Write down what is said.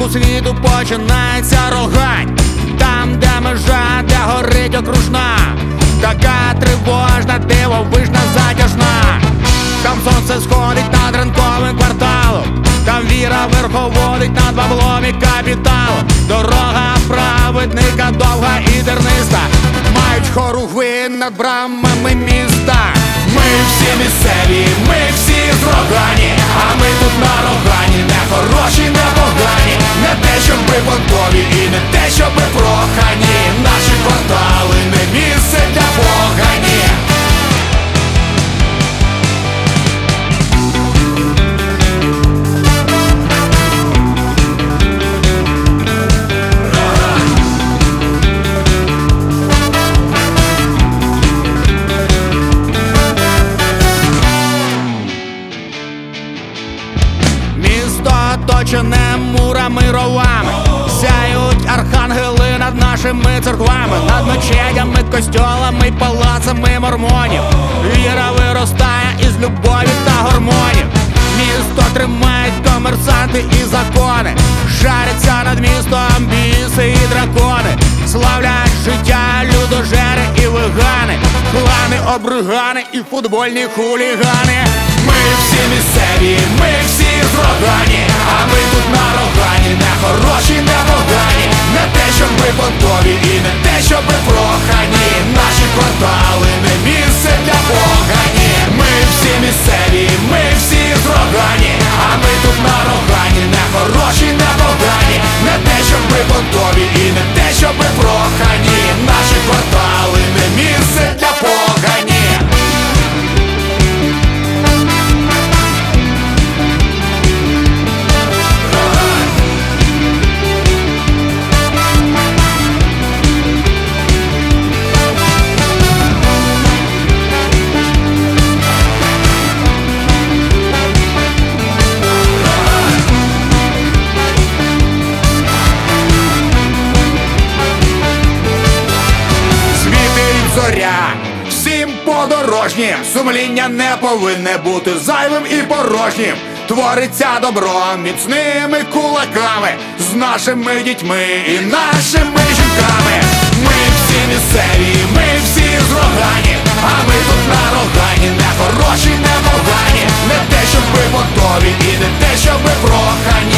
кутку світу починається рогань. Там, де межа, де горить окружна, така тривожна, дивовижна, затяжна. Там сонце сходить над ринковим кварталом, там віра верховодить над баблом і капіталом. Дорога праведника довга і терниста, мають хоругви над брамами міста. Ми всі місцеві, ми всі з Рогані, а ми тут на Рогані, не хороші, не погані, не те, щоб ми понтові і не те, щоб ми прохані. Наші квартали не місце для погані. Оточене мурами ровами, сяють архангели над нашими церквами, над мечетями, костьолами, палацами мормонів. Віра виростає із любові та гормонів. Місто тримають комерсанти і закони, шаряться над містом біси і дракони. Славлять життя людожери і вегани, клани, обригани і футбольні хулігани. Ми всі місцеві, ми всі з Рогані, а ми тут на Рогані, не хороші, не погані, не те, щоб ми понтові і не те, щоб ми прохані. Наші квартали не місце для погані. Ми всі місцеві, ми всі з Рогані, а ми тут на Рогані, не хороші, не погані, не те, щоб ми понтові і не те, щоб ми прохані. Наші квартали не місце для погані. Всім подорожнім сумління не повинне бути зайвим і порожнім. Твориться добро міцними кулаками, з нашими дітьми і нашими жінками. Ми всі місцеві, ми всі з Рогані, а ми тут на Рогані, не хороші, не погані, не те, щоб ми готові і не те, щоб ми прохані.